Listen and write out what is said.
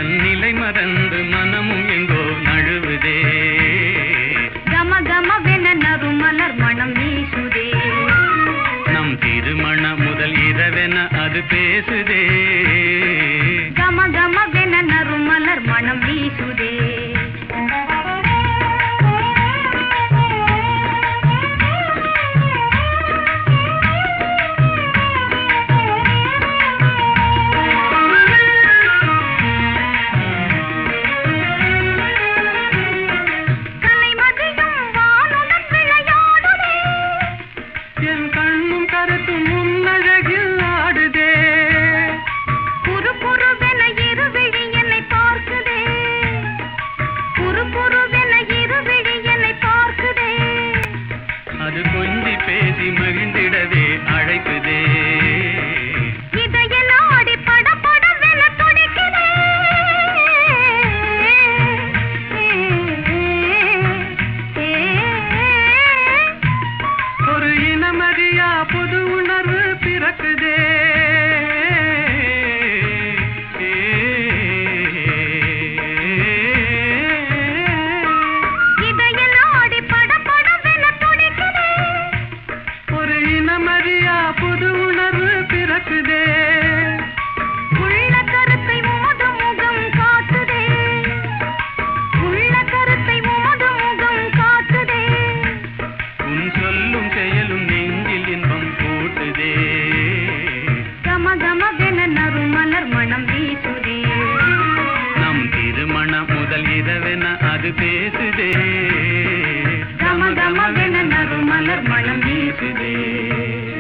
தன்னிலை மறந்து மனமும் எங்கோ நழுவுதே. கம கமவென நறுமலர் மனம் வீசுதே. நம் திருமண முதல் இரவென அது பேசுதே. கம கமவென நறுமலர் மனம் வீசுதே. அது கொஞ்சி பேசி மகிழ்ந்திடவே அழைக்குதே. இதய நாடி படபடவென துடிக்குதே. ஒரு இனமறியா புது உணர்வு பிறக்குதே. புது உணர்வு பிறக்குதே. உள்ள கருத்தை உமது முகம் காட்டுதே. உள்ள கருத்தை உமது முகம் காட்டுதே. உன் சொல்லும் செயலும் நெஞ்சில் இன்பம் கூட்டுதே. கம கமவென நறுமலர் மனம் வீசுதே. நம் திருமண முதல் இரவென அது பேசுதே. கம கமவென நறுமலர் மனம் வீசுதே.